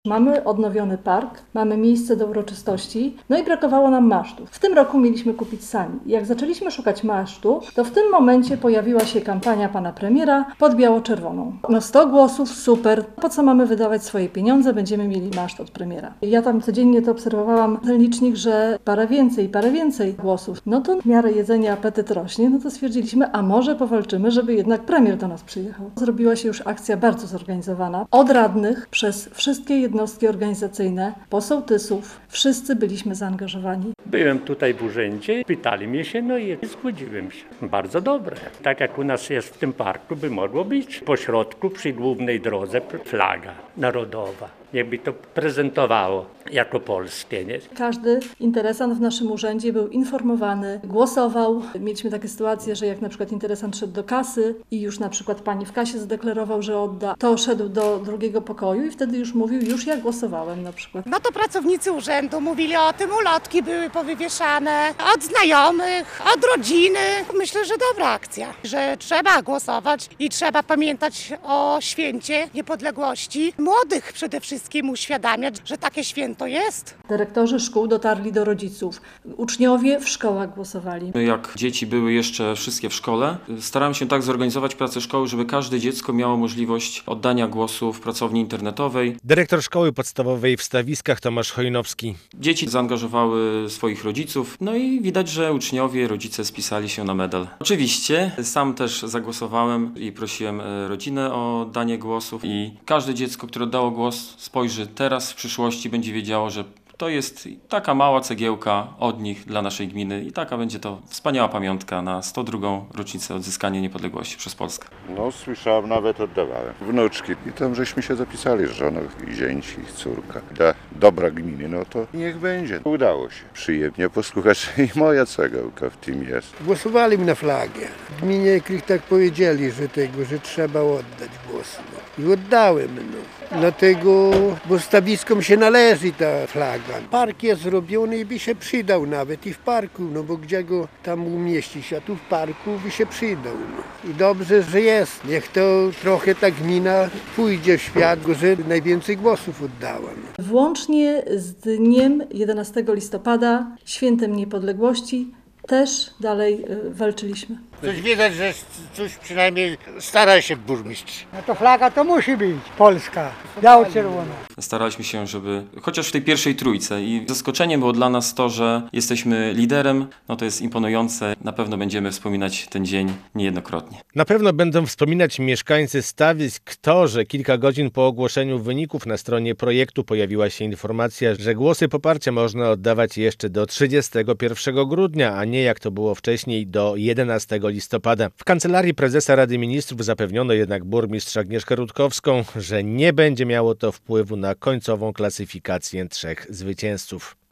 Mamy odnowiony park, mamy miejsce do uroczystości, no i brakowało nam masztów. W tym roku mieliśmy kupić sami. Jak zaczęliśmy szukać masztu, to w tym momencie pojawiła się kampania pana premiera pod biało-czerwoną. No 100 głosów, super. Po co mamy wydawać swoje pieniądze? Będziemy mieli maszt od premiera. Ja tam codziennie to obserwowałam, ten licznik, że parę więcej głosów. No to w miarę jedzenia apetyt rośnie, no to stwierdziliśmy, a może powalczymy, żeby jednak premier do nas przyjechał. Zrobiła się już akcja bardzo zorganizowana. Od radnych przez wszystkie jednostki organizacyjne, po sołtysów, wszyscy byliśmy zaangażowani. Byłem tutaj w urzędzie, pytali mnie się, no i zgodziłem się. Bardzo dobre. Tak jak u nas jest w tym parku, by mogło być. Po środku, przy głównej drodze, flaga narodowa. Jakby to prezentowało jako polskie, nie? Każdy interesant w naszym urzędzie był informowany, głosował. Mieliśmy takie sytuacje, że jak na przykład interesant szedł do kasy i już na przykład pani w kasie zadeklarował, że odda, to szedł do drugiego pokoju i wtedy już mówił, już ja głosowałem na przykład. No to pracownicy urzędu mówili o tym, ulotki były powywieszane od znajomych, od rodziny. Myślę, że dobra akcja, że trzeba głosować i trzeba pamiętać o święcie niepodległości. Młodych przede wszystkim uświadamiać, że takie święto jest. Dyrektorzy szkół dotarli do rodziców. Uczniowie w szkołach głosowali. Jak dzieci były jeszcze wszystkie w szkole, starałem się tak zorganizować pracę szkoły, żeby każde dziecko miało możliwość oddania głosu w pracowni internetowej. Dyrektor szkoły podstawowej w Stawiskach Tomasz Chojnowski. Dzieci zaangażowały swoich rodziców, no i widać, że uczniowie, rodzice spisali się na medal. Oczywiście sam też zagłosowałem i prosiłem rodzinę o oddanie głosów i każde dziecko, które oddało głos, spojrzy teraz, w przyszłości, będzie wiedziało, że to jest taka mała cegiełka od nich dla naszej gminy i taka będzie to wspaniała pamiątka na 102. rocznicę odzyskania niepodległości przez Polskę. No słyszałem, nawet oddawałem. Wnuczki i tam żeśmy się zapisali z żoną i zięć i córka. Dla dobra gminy, no to niech będzie. Udało się. Przyjemnie posłuchać i moja cegiełka w tym jest. Głosowali na flagę. W gminie tak powiedzieli, że trzeba oddać głos. No. I oddałem. No. Dlatego, bo stawiskom się należy ta flaga. Park jest zrobiony i by się przydał nawet i w parku, no bo gdzie go tam umieścić, a tu w parku by się przydał. No. I dobrze, że jest. Niech to trochę ta gmina pójdzie w świat, że najwięcej głosów oddała. No. Włącznie z dniem 11 listopada, Świętem Niepodległości, też dalej walczyliśmy. Coś widać, że coś przynajmniej stara się burmistrz. No to flaga to musi być polska, biało-czerwona. Staraliśmy się, żeby chociaż w tej pierwszej trójce i zaskoczeniem było dla nas to, że jesteśmy liderem, no to jest imponujące. Na pewno będziemy wspominać ten dzień niejednokrotnie. Na pewno będą wspominać mieszkańcy Stawisk to, że kilka godzin po ogłoszeniu wyników na stronie projektu pojawiła się informacja, że głosy poparcia można oddawać jeszcze do 31 grudnia, a nie jak to było wcześniej do 11 listopada. W Kancelarii Prezesa Rady Ministrów zapewniono jednak burmistrz Agnieszkę Rutkowską, że nie będzie miało to wpływu na końcową klasyfikację 3 zwycięzców.